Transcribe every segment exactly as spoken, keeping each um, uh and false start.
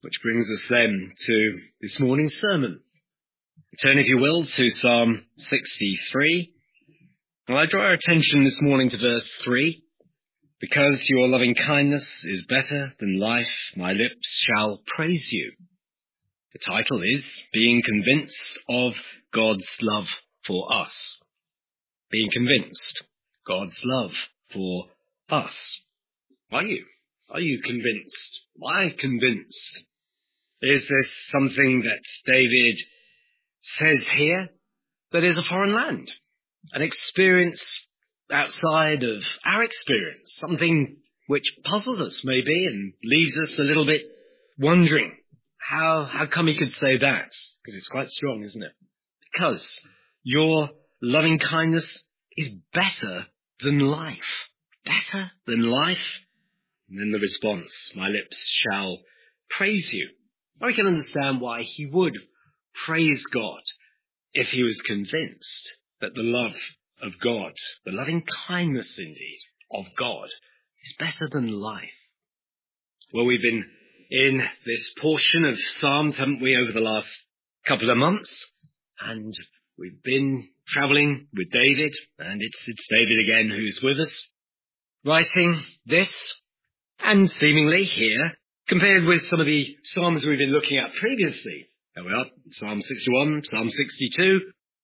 Which brings us then to this morning's sermon. Turn, if you will, to Psalm sixty-three. Well, I draw our attention this morning to verse three. Because your loving kindness is better than life, my lips shall praise you. The title is Being Convinced of God's Love for Us. Being convinced God's love for us. Are you? Are you convinced? Why convinced? Is this something that David says here that is a foreign land? An experience outside of our experience? Something which puzzles us maybe and leaves us a little bit wondering. How, how come he could say that? Because it's quite strong, isn't it? Because your loving kindness is better than life. Better than life? And then the response, my lips shall praise you. I can understand why he would praise God if he was convinced that the love of God, the loving kindness indeed of God, is better than life. Well, we've been in this portion of Psalms, haven't we, over the last couple of months? And we've been travelling with David, and it's, it's David again who's with us, writing this, and seemingly here, compared with some of the Psalms we've been looking at previously. There we are, Psalm sixty-one, Psalm sixty-two.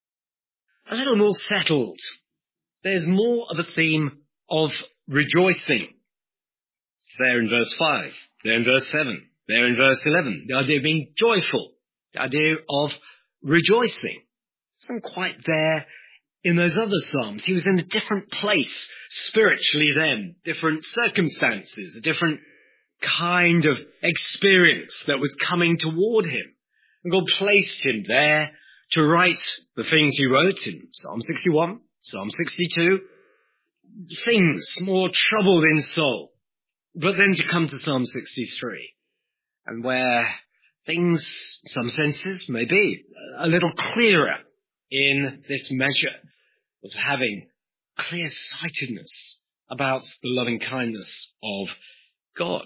A little more settled. There's more of a theme of rejoicing. It's there in verse five, there in verse seven, there in verse eleven. The idea of being joyful. The idea of rejoicing. Isn't quite there in those other Psalms. He was in a different place spiritually then. Different circumstances, a different kind of experience that was coming toward him. And God placed him there to write the things he wrote in Psalm sixty-one, Psalm sixty-two, things more troubled in soul. But then to come to Psalm sixty-three, and where things, in some senses, may be a little clearer in this measure of having clear-sightedness about the loving kindness of God.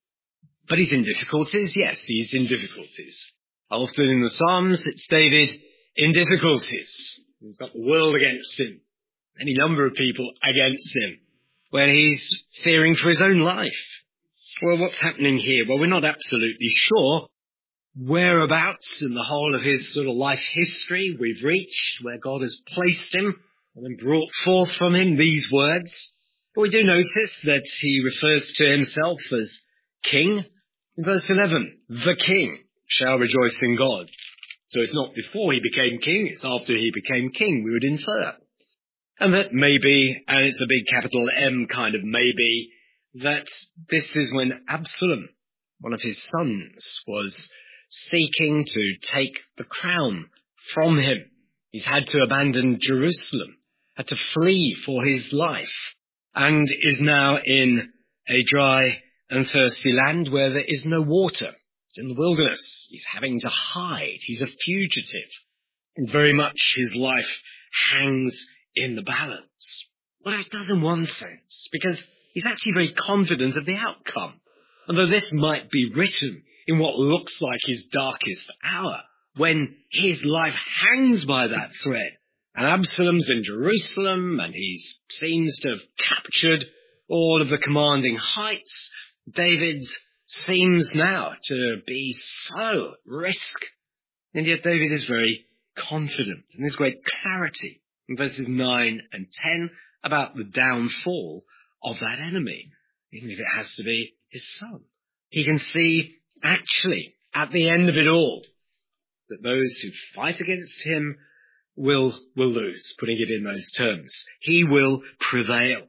But he's in difficulties, yes, he's in difficulties. Often in the Psalms, it's David in difficulties. He's got the world against him, any number of people against him, where he's fearing for his own life. Well, what's happening here? Well, we're not absolutely sure whereabouts in the whole of his sort of life history we've reached, where God has placed him and then brought forth from him these words. But we do notice that he refers to himself as king. In verse eleven, the king shall rejoice in God. So it's not before he became king, it's after he became king, we would infer. And that maybe, and it's a big capital M kind of maybe, that this is when Absalom, one of his sons, was seeking to take the crown from him. He's had to abandon Jerusalem, had to flee for his life, and is now in a dry and thirsty land where there is no water. He's in the wilderness. He's having to hide. He's a fugitive. And very much his life hangs in the balance. Well, it does in one sense, because he's actually very confident of the outcome. And though this might be written in what looks like his darkest hour, when his life hangs by that thread, and Absalom's in Jerusalem, and he seems to have captured all of the commanding heights, David seems now to be so at risk. And yet David is very confident, and there's great clarity in verses nine and ten about the downfall of that enemy, even if it has to be his son. He can see, actually, at the end of it all, that those who fight against him will, will lose, putting it in those terms. He will prevail.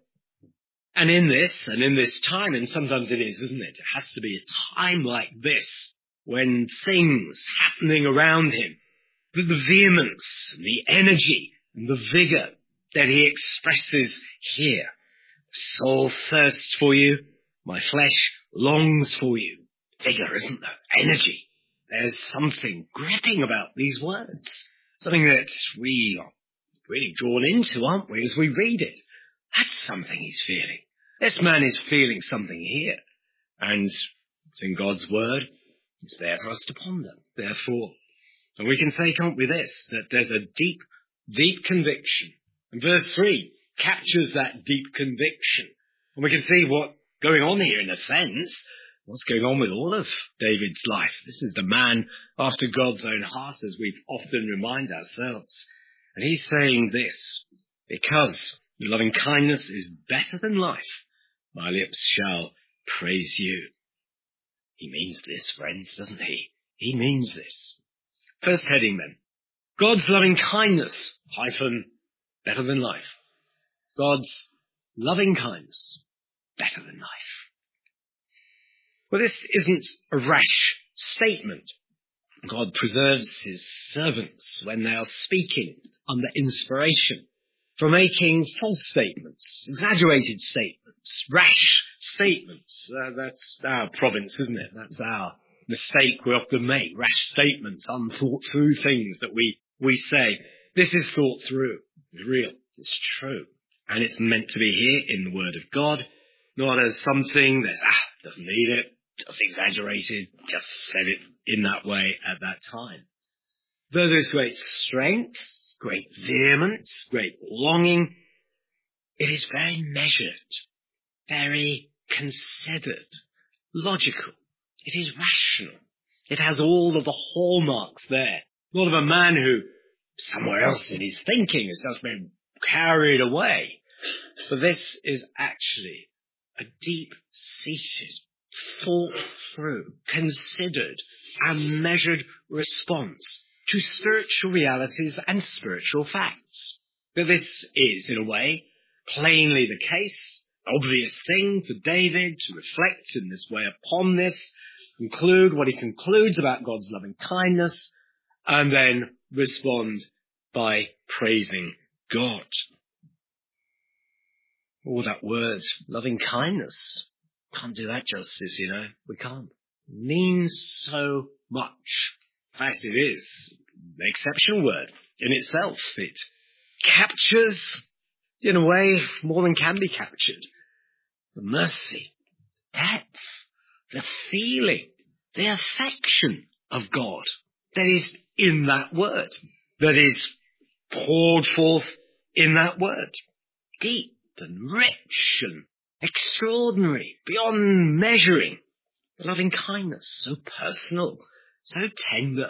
And in this, and in this time, and sometimes it is, isn't it? It has to be a time like this, when things happening around him, the, the vehemence, the energy, and the vigour that he expresses here. Soul thirsts for you, my flesh longs for you. Vigour, isn't there? Energy. There's something gripping about these words. Something that we are really drawn into, aren't we, as we read it. That's something he's feeling. This man is feeling something here. And it's in God's word. It's there for us to ponder, therefore. And we can say, can't we, this, that there's a deep, deep conviction. And verse three captures that deep conviction. And we can see what's going on here in a sense. What's going on with all of David's life? This is the man after God's own heart, as we've often remind ourselves. And he's saying this, because your loving kindness is better than life, my lips shall praise you. He means this, friends, doesn't he? He means this. First heading then. God's loving kindness, hyphen, better than life. God's loving kindness, better than life. Well, this isn't a rash statement. God preserves his servants when they are speaking under inspiration from making false statements, exaggerated statements, rash statements. Uh, that's our province, isn't it? That's our mistake we often make, rash statements, unthought through things that we, we say. This is thought through. It's real. It's true. And it's meant to be here in the Word of God, not as something that's, ah, doesn't need it, just exaggerated, just said it in that way at that time. Though there's great strength, great vehemence, great longing, it is very measured, very considered, logical. It is rational. It has all of the hallmarks there. Not of a man who, somewhere else in his thinking, has just been carried away. But this is actually a deep-seated, thought-through, considered, and measured response to spiritual realities and spiritual facts. That this is, in a way, plainly the case, obvious thing for David to reflect in this way upon this, conclude what he concludes about God's loving kindness, and then respond by praising God. Oh, that word, loving kindness. Can't do that justice, you know. We can't. It means so much. In fact, it is an exceptional word in itself. It captures, in a way, more than can be captured. The mercy, depth, the feeling, the affection of God that is in that word, that is poured forth in that word. Deep and rich and extraordinary, beyond measuring. Loving kindness, so personal, so tender,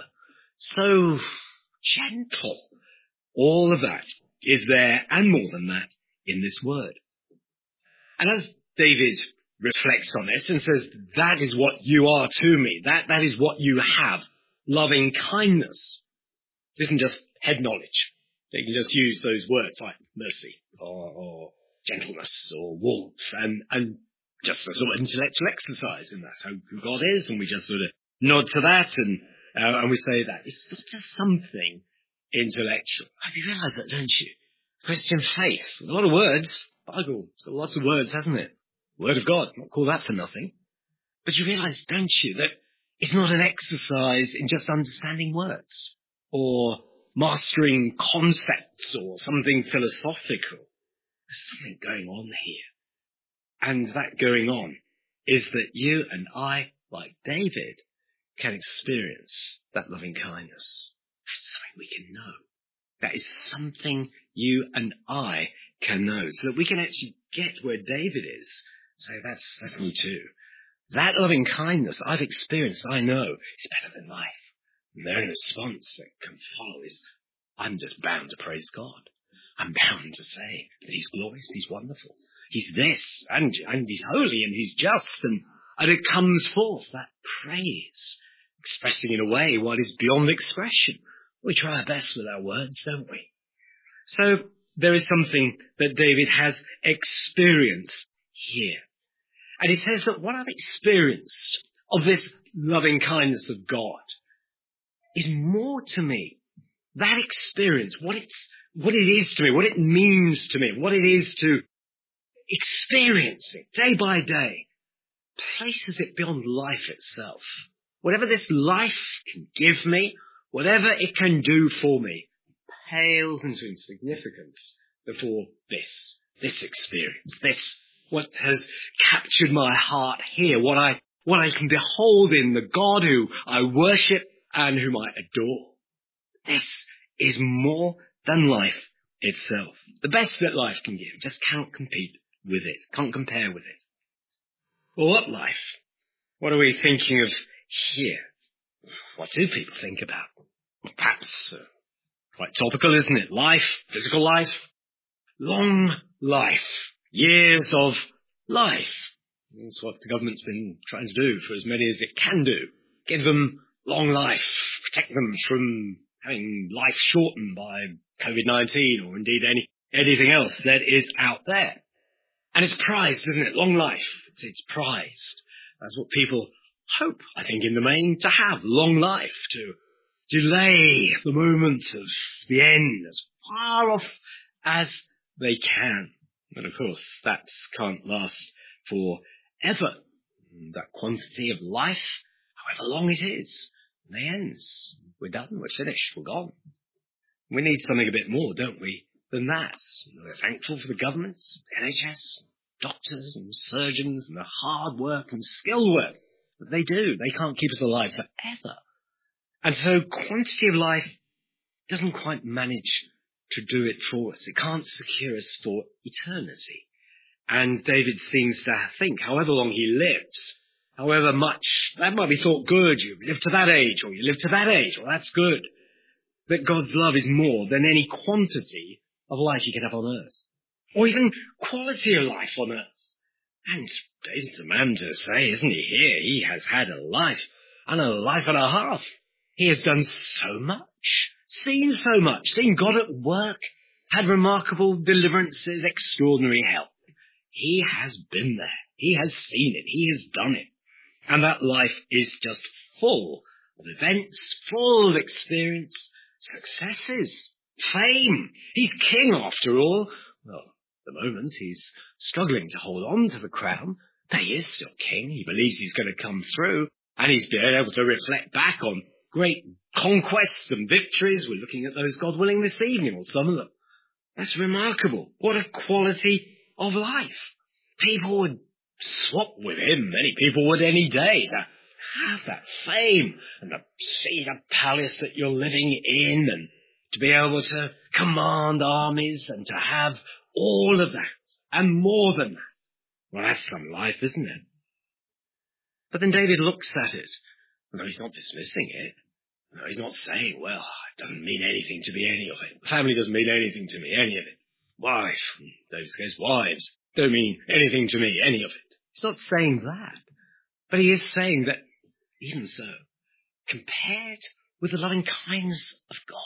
so gentle. All of that is there, and more than that, in this word. And as David reflects on this and says, that is what you are to me, that, that is what you have, loving kindness. It isn't just head knowledge. You can just use those words like mercy or, or gentleness or warmth and, and just a sort of intellectual exercise, and that's who God is, and we just sort of nod to that and uh, and we say that. It's just something intellectual. You realise that, don't you? Christian faith, a lot of words. Bible, it's got lots of words, hasn't it? Word of God, not call that for nothing. But you realise, don't you, that it's not an exercise in just understanding words or mastering concepts or something philosophical. There's something going on here. And that going on is that you and I, like David, can experience that loving kindness. That's something we can know. That is something you and I can know, so that we can actually get where David is. Say, that's, that's me too. That loving kindness I've experienced, I know, is better than life. And their response that can follow is, I'm just bound to praise God. I'm bound to say that he's glorious, he's wonderful. He's this, and, and he's holy, and he's just, and, and it comes forth, that praise, expressing in a way what is beyond expression. We try our best with our words, don't we? So there is something that David has experienced here. And he says that what I've experienced of this loving kindness of God is more to me. That experience, what it's, what it is to me, what it means to me, what it is to experience it day by day, places it beyond life itself. Whatever this life can give me, whatever it can do for me, pales into insignificance before this, this experience, this, what has captured my heart here, what I, what I can behold in the God who I worship and whom I adore. This is more than life itself. The best that life can give just can't compete with it, can't compare with it. Well, what life? What are we thinking of here? What do people think about? Perhaps uh, quite topical, isn't it? Life, physical life, long life, years of life. That's what the government's been trying to do for as many as it can do. Give them long life, protect them from having life shortened by covid nineteen or indeed any anything else that is out there. And it's prized, isn't it? Long life, it's, it's prized. That's what people hope, I think, in the main, to have long life, to delay the moment of the end as far off as they can. And of course, that can't last forever. That quantity of life, however long it is, it ends. We're done, we're finished, we're gone. We need something a bit more, don't we, than that. We're thankful for the government, the N H S, doctors and surgeons and the hard work and skilled work that they do. They can't keep us alive forever. And so quantity of life doesn't quite manage to do it for us. It can't secure us for eternity. And David seems to think, however long he lives, however much, that might be thought good, you live to that age, or you live to that age, well, that's good. That God's love is more than any quantity of life you can have on earth, or even quality of life on earth. And David's a man to say, isn't he? Here, he has had a life, and a life and a half. He has done so much, seen so much, seen God at work, had remarkable deliverances, extraordinary help. He has been there. He has seen it. He has done it. And that life is just full of events, full of experience, successes, fame. He's king after all. Well, at the moment he's struggling to hold on to the crown, but he is still king. He believes he's going to come through, and he's been able to reflect back on great conquests and victories. We're looking at those, God willing, this evening, or some of them. That's remarkable. What a quality of life. People would swap with him. Many people would any day to have that fame and to see the palace that you're living in and to be able to command armies and to have all of that and more than that. Well, that's some life, isn't it? But then David looks at it. No, he's not dismissing it. No, he's not saying, well, it doesn't mean anything to me, any of it. The family doesn't mean anything to me, any of it. Wife, David says, wives don't mean anything to me, any of it. He's not saying that. But he is saying that, even so, compared with the loving kindness of God,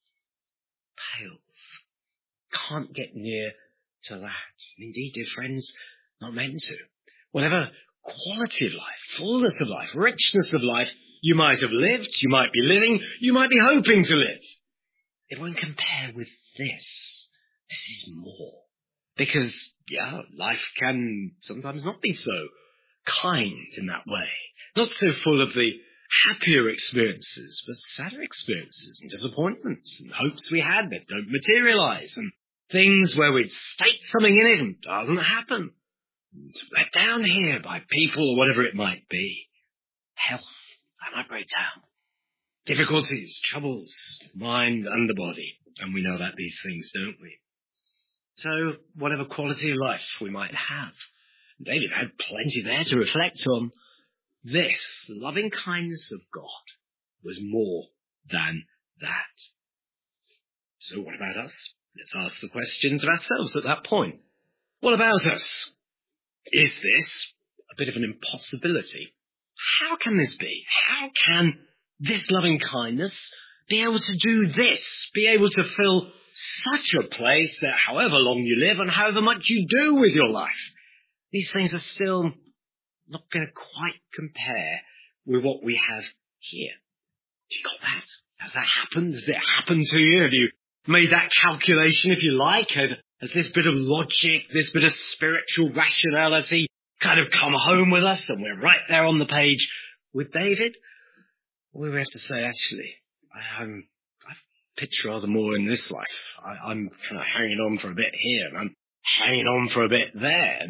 pales, can't get near to that. Indeed, dear friends, not meant to. Whatever quality of life, fullness of life, richness of life you might have lived, you might be living, you might be hoping to live, it won't compare with this. This is more. Because, yeah, life can sometimes not be so kind in that way. Not so full of the happier experiences, but sadder experiences and disappointments and hopes we had that don't materialize, and things where we'd state something in it and it doesn't happen. And let down here by people or whatever it might be. Health, that might break down. Difficulties, troubles, mind and the body. And we know about these things, don't we? So, whatever quality of life we might have, David had plenty there to reflect on. This loving kindness of God was more than that. So what about us? Let's ask the questions of ourselves at that point. What about us? Is this a bit of an impossibility? How can this be? How can this loving kindness be able to do this? Be able to fill such a place that however long you live and however much you do with your life, these things are still not going to quite compare with what we have here. Do you got that? Has that happened? Has it happened to you? Have you made that calculation, if you like? Has this bit of logic, this bit of spiritual rationality kind of come home with us and we're right there on the page with David? Or we have to say, actually, I, I'm, I pitch rather more in this life. I, I'm kind of hanging on for a bit here and I'm hanging on for a bit there. And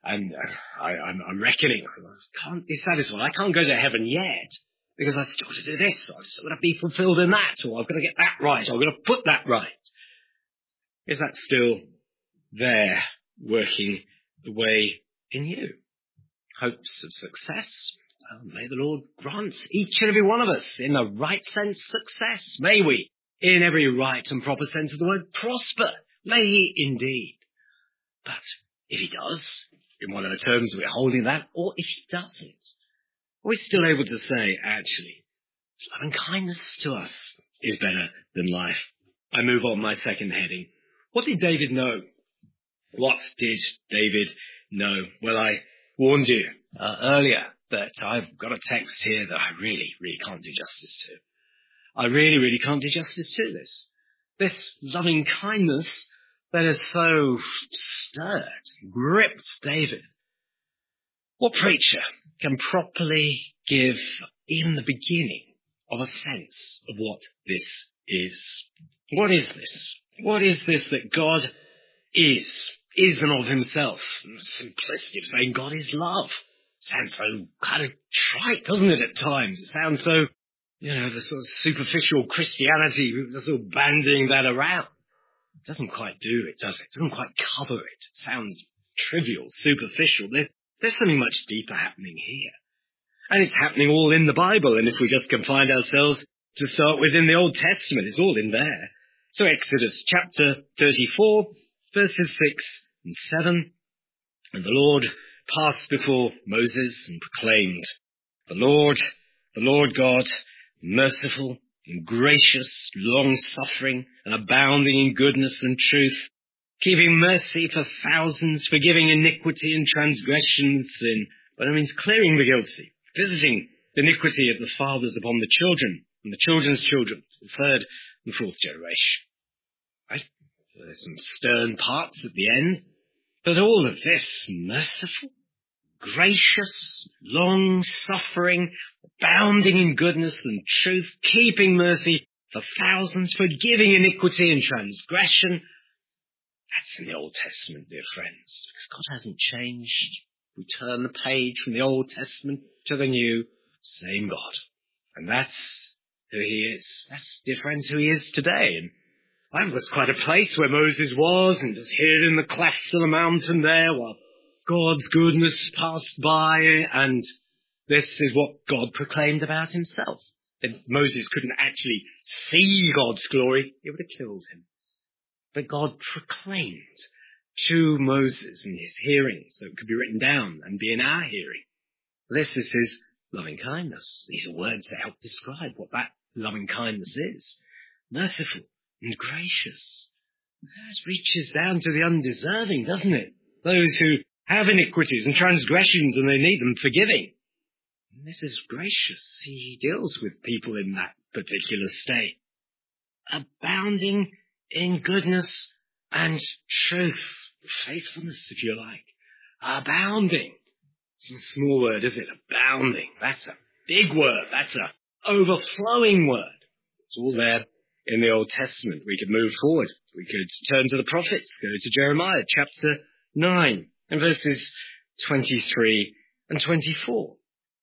And uh, I, I'm, I'm reckoning, I can't be satisfied. I can't go to heaven yet because I've still got to do this. I've still got to be fulfilled in that, or I've got to get that right, or I've got to put that right. Is that still there working the way in you? Hopes of success? Well, may the Lord grant each and every one of us, in the right sense, success. May we, in every right and proper sense of the word, prosper. May he indeed. But if he does, in one of the terms we're holding that, or if he doesn't, are we still able to say, actually, loving kindness to us is better than life? I move on my second heading. What did David know? What did David know? Well, I warned you uh, earlier that I've got a text here that I really, really can't do justice to. I really, really can't do justice to this. This loving kindness that has so stirred, gripped David. What preacher can properly give even the beginning of a sense of what this is? What is this? What is this that God is? Is and of himself? The simplicity of saying God is love. Sounds so kind of trite, doesn't it, at times? It sounds so, you know, the sort of superficial Christianity, the sort of bandying that around. It doesn't quite do it, does it? It doesn't quite cover it. It sounds trivial, superficial. There, there's something much deeper happening here. And it's happening all in the Bible. And if we just confine ourselves to start within the Old Testament, it's all in there. So Exodus chapter thirty-four, verses six and seven. And the Lord passed before Moses and proclaimed, The Lord, the Lord God, merciful and gracious, long-suffering and abounding in goodness and truth, keeping mercy for thousands, forgiving iniquity and transgression and sin, but it means clearing the guilty, visiting the iniquity of the fathers upon the children and the children's children, the third and fourth generation. Right? There's some stern parts at the end, but all of this merciful, gracious, long-suffering, abounding in goodness and truth, keeping mercy for thousands, forgiving iniquity and transgression. That's in the Old Testament, dear friends, because God hasn't changed. We turn the page from the Old Testament to the New, same God. And that's who he is. That's, dear friends, who he is today. And that was quite a place where Moses was, and just hid in the clefts of the mountain there while God's goodness passed by, and this is what God proclaimed about himself. If Moses couldn't actually see God's glory, it would have killed him. But God proclaimed to Moses in his hearing, so it could be written down and be in our hearing. This is his loving kindness. These are words that help describe what that loving kindness is. Merciful and gracious. This reaches down to the undeserving, doesn't it? Those who have iniquities and transgressions and they need them forgiving. And this is gracious. He deals with people in that particular state. Abounding in goodness and truth. Faithfulness, if you like. Abounding. It's a small word, is it? Abounding. That's a big word. That's a overflowing word. It's all there in the Old Testament. We could move forward. We could turn to the prophets, go to Jeremiah chapter nine and verses twenty-three and twenty-four.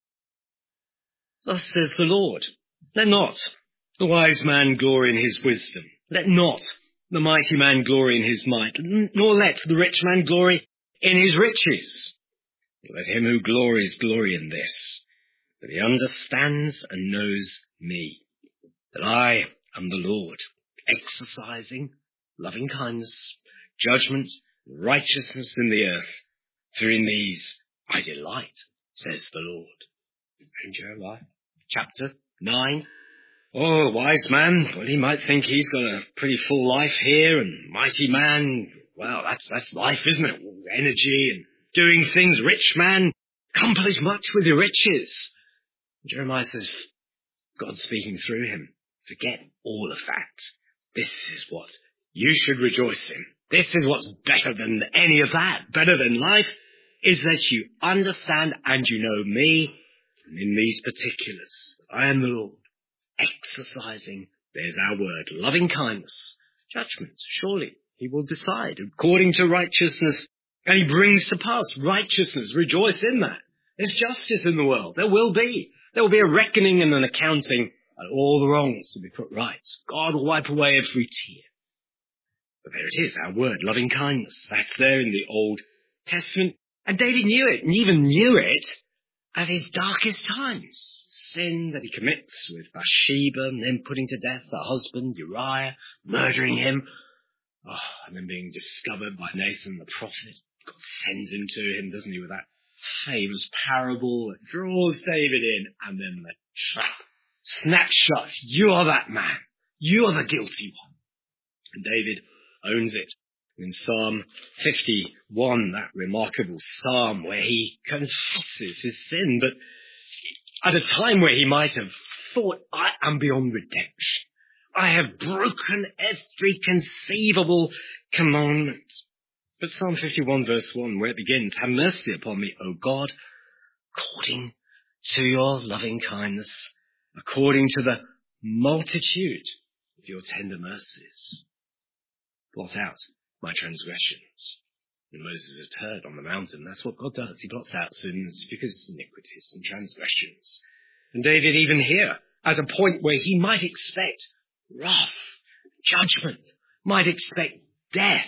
Thus says the Lord, let not the wise man glory in his wisdom. Let not the mighty man glory in his might, nor let the rich man glory in his riches. Let him who glories glory in this, that he understands and knows me, that I am the Lord, exercising loving kindness, judgment, righteousness in the earth. For in these I delight, says the Lord. In Jeremiah chapter nine. Oh, wise man, well, he might think he's got a pretty full life here, and mighty man, well, that's that's life, isn't it? Energy and doing things. Rich man, accomplish much with your riches. Jeremiah says, God speaking through him, forget all of that. This is what you should rejoice in. This is what's better than any of that, better than life, is that you understand and you know me, and in these particulars, I am the Lord, exercising, there's our word, loving kindness, judgment. Surely he will decide according to righteousness And he brings to pass righteousness. Rejoice in that. There's justice in the world. There will be. There will be a reckoning and an accounting, and all the wrongs will be put right. God will wipe away every tear. But there it is, our word, loving kindness. That's there in the Old Testament. And David knew it, and even knew it at his darkest times. Sin that he commits with Bathsheba, and then putting to death her husband, Uriah, murdering him. Oh, and then being discovered by Nathan the prophet. God sends him to him, doesn't he, with that famous parable that draws David in, and then the trap snaps shut. You are that man. You are the guilty one. And David owns it. In Psalm fifty-one, that remarkable psalm where he confesses his sin, but at a time where he might have thought, I am beyond redemption. I have broken every conceivable commandment. But Psalm fifty-one verse one, where it begins, have mercy upon me, O God, according to your loving kindness, according to the multitude of your tender mercies. Blot out my transgressions. And Moses had heard on the mountain. That's what God does. He blots out sins because of iniquities and transgressions. And David, even here, at a point where he might expect wrath, judgment, might expect death,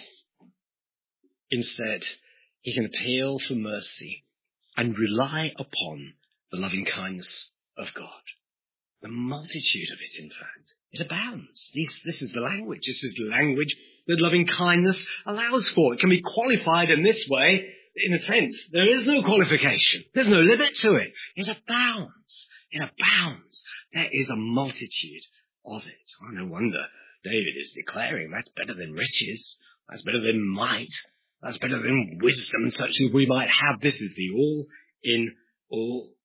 instead, he can appeal for mercy and rely upon the loving kindness of God. The multitude of it, in fact. It abounds. This, this is the language. This is the language that loving kindness allows for. It can be qualified in this way, in a sense. There is no qualification. There's no limit to it. It abounds. It abounds. There is a multitude of it. Oh, no wonder David is declaring that's better than riches. That's better than might. That's better than wisdom such as we might have. This is the all in all.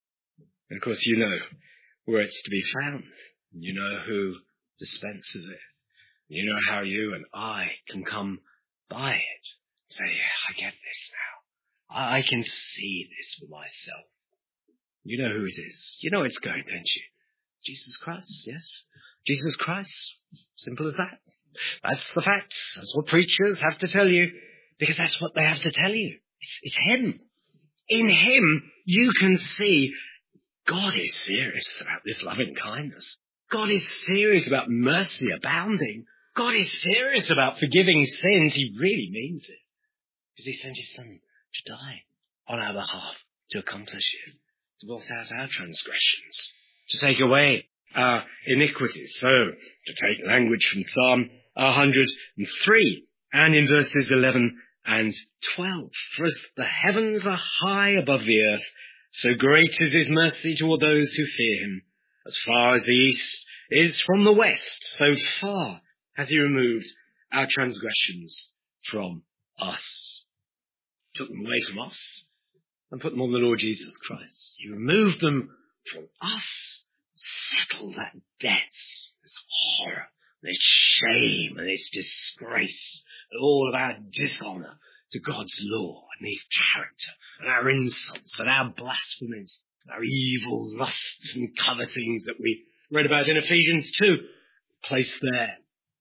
And of course, you know where it's to be found. You know who dispenses it. You know how you and I can come by it. Say, yeah, I get this now. I, I can see this for myself. You know who it is. You know where it's going, don't you? Jesus Christ, yes. Jesus Christ. Simple as that. That's the fact. That's what preachers have to tell you, because that's what they have to tell you. It's, it's Him. In Him, you can see God is serious about this loving kindness. God is serious about mercy abounding. God is serious about forgiving sins. He really means it. Because He sent His Son to die on our behalf, to accomplish it, to blot out our transgressions, to take away our iniquities. So, to take language from Psalm one hundred three, and in verses eleven and twelve. For as the heavens are high above the earth, so great is His mercy toward those who fear Him. As far as the east is from the west, so far has He removed our transgressions from us. Took them away from us and put them on the Lord Jesus Christ. He removed them from us, settled that debt, this horror, this shame and this disgrace, and all of our dishonour to God's law and His character, and our insults and our blasphemies, and our evil lusts and covetings that we read about in Ephesians two, placed there,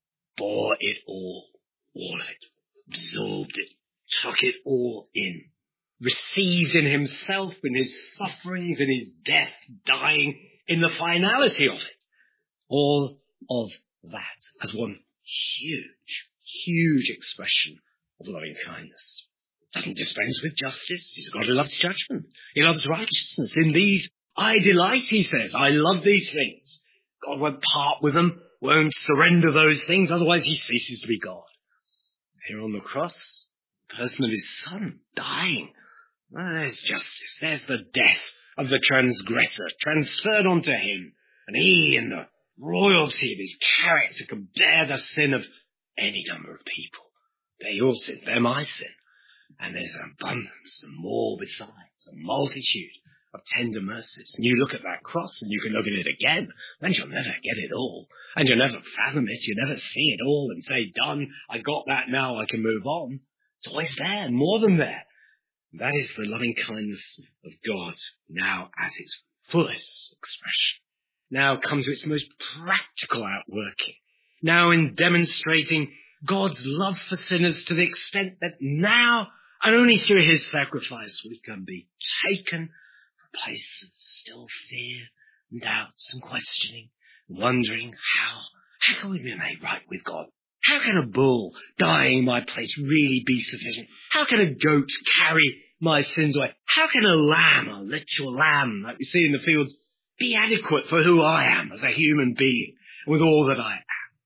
bore it all, all of it, absorbed it, took it all in, received in Himself, in His sufferings, in His death, dying, in the finality of it, all of that as one huge, huge expression of loving kindness. Doesn't dispense with justice. He's a God who loves judgment. He loves righteousness. In these I delight, He says. I love these things. God won't part with them, won't surrender those things, otherwise He ceases to be God. Here on the cross, the person of His Son dying. Well, there's justice. There's the death of the transgressor transferred onto Him. And He, in the royalty of His character, can bear the sin of any number of people. They're your sin, they're my sin. And there's an abundance and more besides, a multitude of tender mercies. And you look at that cross and you can look at it again, and you'll never get it all. And you'll never fathom it, you'll never see it all and say, done, I got that now, I can move on. It's always there, more than there. And that is the loving kindness of God now at its fullest expression. Now come to its most practical outworking. Now in demonstrating God's love for sinners to the extent that now And only through his sacrifice we can be taken from a place of still fear and doubts and questioning, wondering how, how can we be made right with God? How can a bull dying in my place really be sufficient? How can a goat carry my sins away? How can a lamb, a literal lamb like we see in the fields, be adequate for who I am as a human being with all that I am?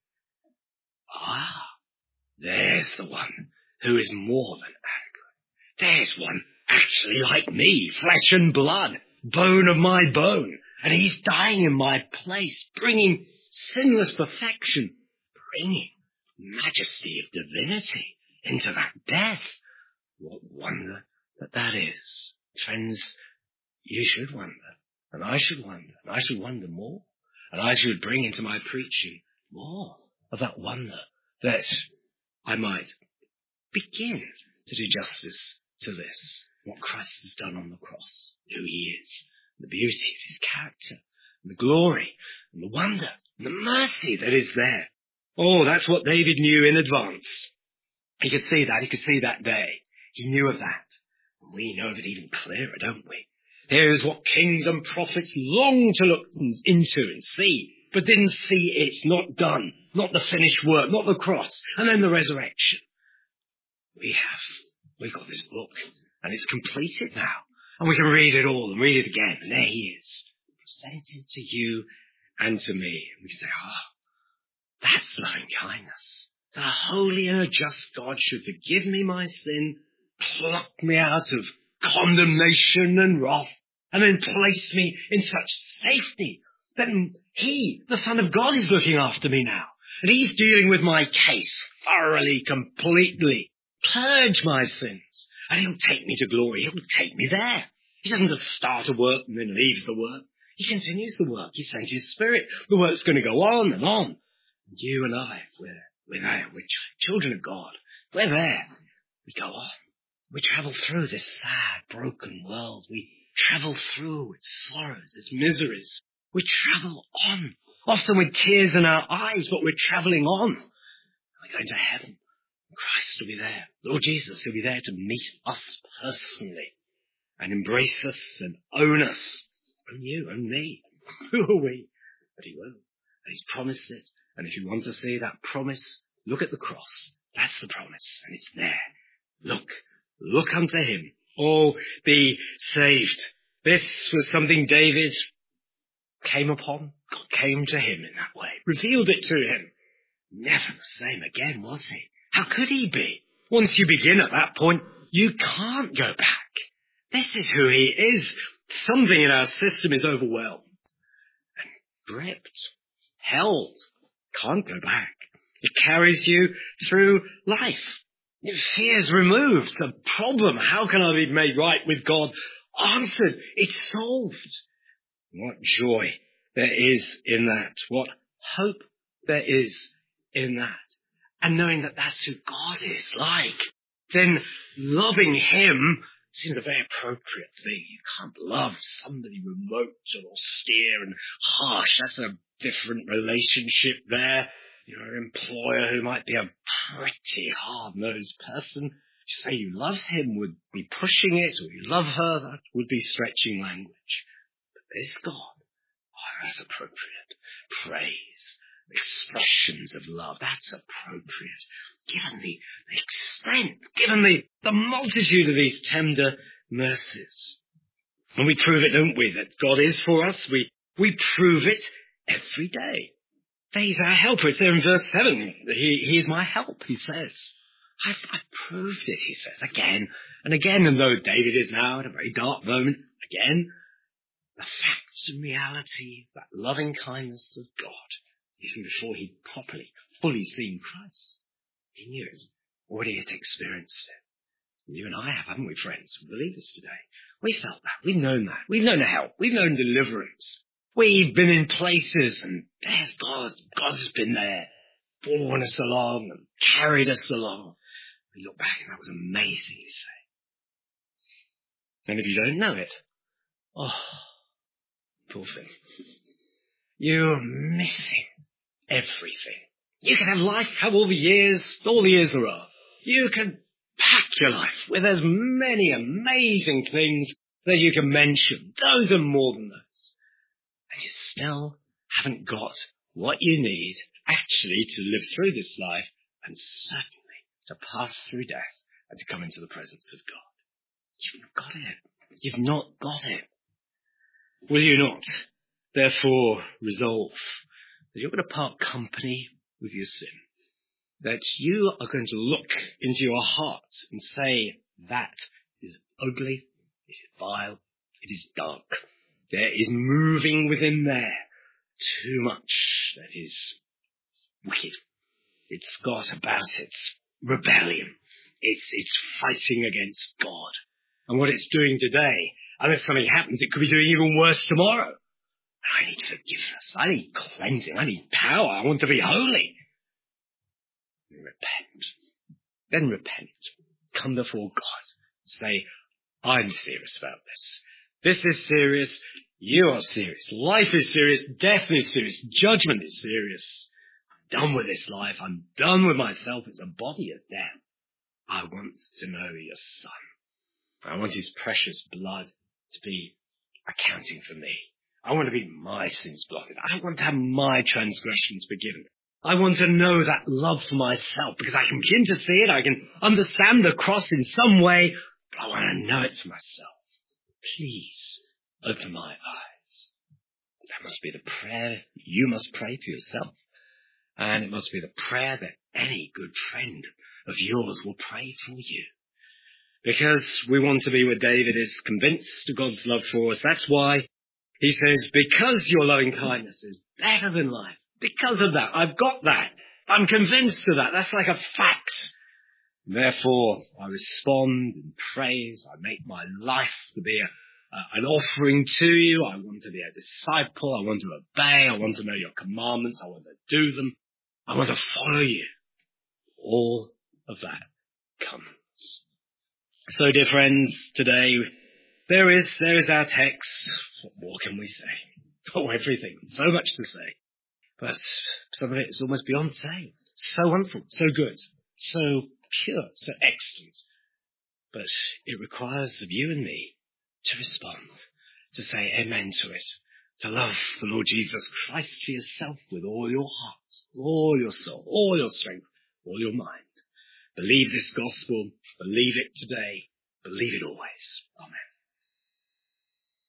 Ah, there's the one who is more than adequate. There's one actually like me, flesh and blood, bone of my bone. And he's dying in my place, bringing sinless perfection, bringing majesty of divinity into that death. What wonder that that is. Friends, you should wonder, and I should wonder, and I should wonder more, and I should bring into my preaching more of that wonder, that I might begin to do justice to this, what Christ has done on the cross, who he is, the beauty of his character, and the glory, and the wonder, and the mercy that is there. Oh, that's what David knew in advance. He could see that, he could see that day. He knew of that. And we know of it even clearer, don't we? Here's what kings and prophets long to look into and see, but didn't see it, not done, not the finished work, not the cross, and then the resurrection. We have, we've got this book, and it's completed now. And we can read it all and read it again. And there he is, presented to you and to me. And we say, oh, that's loving kindness. That a holy and a just God should forgive me my sin, pluck me out of condemnation and wrath, and then place me in such safety that he, the Son of God, is looking after me now. And he's dealing with my case thoroughly, completely. Purge my sins. And he'll take me to glory. He'll take me there. He doesn't just start a work and then leave the work. He continues the work. He sends his Spirit. The work's going to go on and on. And you and I, we're, we're there. We're children of God. We're there. We go on. We travel through this sad, broken world. We travel through its sorrows, its miseries. We travel on. Often with tears in our eyes, but we're traveling on. We're going to heaven. Christ will be there. Lord Jesus will be there to meet us personally and embrace us and own us. Own you, own me. Who are we? But he will. And he's promised it. And if you want to see that promise, look at the cross. That's the promise. And it's there. Look. Look unto him. Oh, be saved. This was something David came upon. God came to him in that way. Revealed it to him. Never the same again, was he? How could he be? Once you begin at that point, you can't go back. This is who he is. Something in our system is overwhelmed and gripped, held. Can't go back. It carries you through life. Your fear's removed. The problem, how can I be made right with God? Answered. It's solved. What joy there is in that. What hope there is in that. And knowing that that's who God is like, then loving him seems a very appropriate thing. You can't love somebody remote and austere and harsh. That's a different relationship there. Your employer who might be a pretty hard-nosed person. To say you love him would be pushing it, or you love her, that would be stretching language. But this God, oh, that's appropriate. Praise. Expressions of love, that's appropriate. Given the, the extent, given the, the multitude of these tender mercies. And we prove it, don't we, that God is for us. We, we prove it every day. He's our helper. It's there in verse seven. He, he is my help, he says. I've, I've proved it, he says, again and again. And though David is now at a very dark moment, again, the facts and reality, that loving kindness of God, even before he'd properly, fully seen Christ. He knew it. Already had experienced it. You and I have, haven't we, friends? Believers today. We felt that. We've known that. We've known help. We've known deliverance. We've been in places and there's God. God has been there. Borne us along and carried us along. We look back and that was amazing, you say. And if you don't know it, oh, poor thing. You're missing everything. You can have life, have all the years, all the years there are. You can Pack your life with as many amazing things that you can mention. Those are more than those. And you still haven't got what you need actually to live through this life and certainly to pass through death and to come into the presence of God. You've not got it. You've not got it. Will you not, therefore, resolve that you're going to part company with your sin? That you are going to look into your heart and say, that is ugly, it is vile, it is dark. There is moving within there too much that is wicked. It's got about it rebellion. It's, it's fighting against God. And what it's doing today, unless something happens, it could be doing even worse tomorrow. I need forgiveness. I need cleansing. I need power. I want to be holy. Repent. Then repent. Come before God. Say, I'm serious about this. This is serious. You are serious. Life is serious. Death is serious. Judgment is serious. I'm done with this life. I'm done with myself. It's a body of death. I want to know your Son. I want his precious blood to be accounting for me. I want to be my sins blotted. I want to have my transgressions forgiven. I want to know that love for myself because I can begin to see it. I can understand the cross in some way, but I want to know it for myself. Please open my eyes. That must be the prayer you must pray for yourself. And it must be the prayer that any good friend of yours will pray for you. Because we want to be where David is, convinced of God's love for us. That's why he says, because your loving kindness is better than life. Because of that, I've got that. I'm convinced of that. That's like a fact. Therefore, I respond in praise. I make my life to be a, uh, an offering to you. I want to be a disciple. I want to obey. I want to know your commandments. I want to do them. I want to follow you. All of that comes. So, dear friends, today there is there is our text. What more can we say? Oh, everything. So much to say. But some of it is almost beyond saying. So wonderful, so good, so pure, so excellent. But it requires of you and me to respond, to say amen to it, to love the Lord Jesus Christ for yourself with all your heart, all your soul, all your strength, all your mind. Believe this gospel, believe it today, believe it always. Amen.